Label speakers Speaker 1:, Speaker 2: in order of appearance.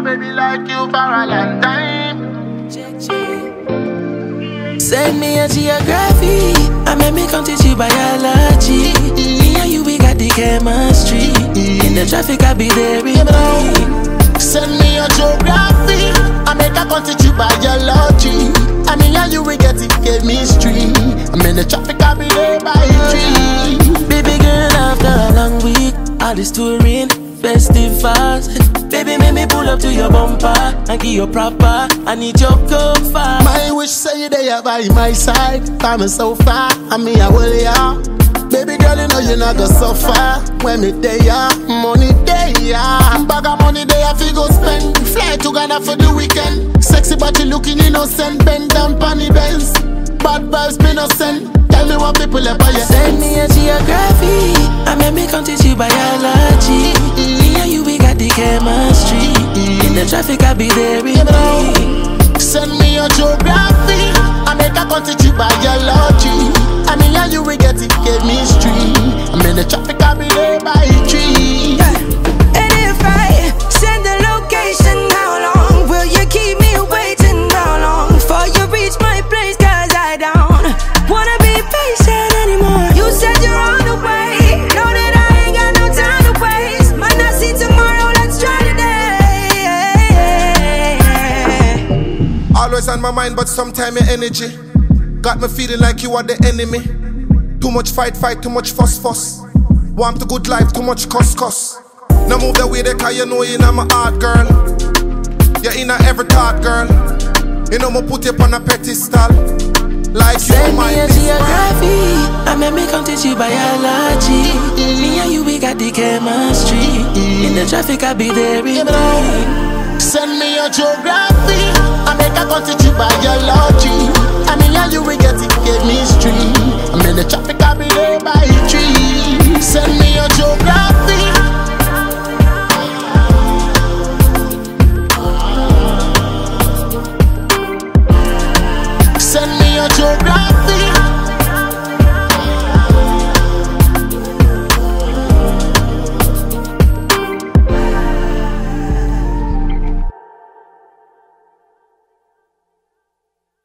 Speaker 1: baby like you for a long time.
Speaker 2: Send me a geography, I make me come teach you biology. Me and you, we got the chemistry. In the traffic, I be there with me.
Speaker 1: Send me a geography, I make her come teach you biology. I mean, and you, we get the chemistry. I'm in the traffic, I be there by tree.
Speaker 2: Baby girl, after a long week, all this touring, festive fast. Baby, make me pull up to your bumper and give you proper. I need your comfort.
Speaker 1: My wish say you there by my side. Time is so far, I mean I will ya. Baby girl, you know you not gonna suffer. When me there, money there. Bag of money there, I feel go spend. Fly to Ghana for the weekend. Sexy but you looking innocent. Bend down panny bells. Bad vibes me no send. Tell me what people are by your
Speaker 2: Send me a geography, I make me come teach you biology. Me and you, we got the chemistry. In the traffic, I be there with me.
Speaker 1: Send me a geography, I make her come teach you biology. I mean, and you, we get the chemistry. I'm in the traffic, I be there by tree.
Speaker 3: And if I send the location, how long will you keep me waiting? How long before you reach my place? Cause I don't wanna be patient anymore. You said you're on the way, know that I ain't got no time to waste. Might not see tomorrow, let's try today.
Speaker 4: Always on my mind, but sometimes your energy got me feeling like you are the enemy. Too much fight, too much fuss. Want the good life, too much cuss. Now move the way they cause you know you're in my heart, girl. You're in every thought, girl. You know me put you on a pedestal. Like
Speaker 2: Send
Speaker 4: you
Speaker 2: me a geography, I make me come teach you biology. Me and you, we got the chemistry. In the traffic, I be there with me.
Speaker 1: Send me a geography, I make her come teach you biology. I mean, and you,